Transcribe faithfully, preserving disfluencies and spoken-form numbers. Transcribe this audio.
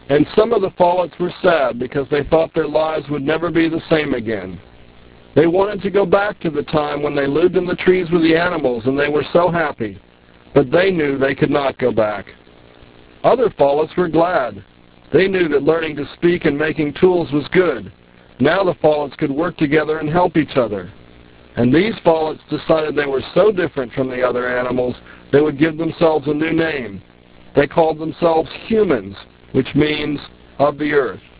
And some of the Follets were sad because they thought their lives would never be the same again. They wanted to go back to the time when they lived in the trees with the animals and they were so happy, but they knew they could not go back. Other Follets were glad. They knew that learning to speak and making tools was good. Now the Follets could work together and help each other. And these Follets decided they were so different from the other animals, they would give themselves a new name. They called themselves humans, which means of the earth.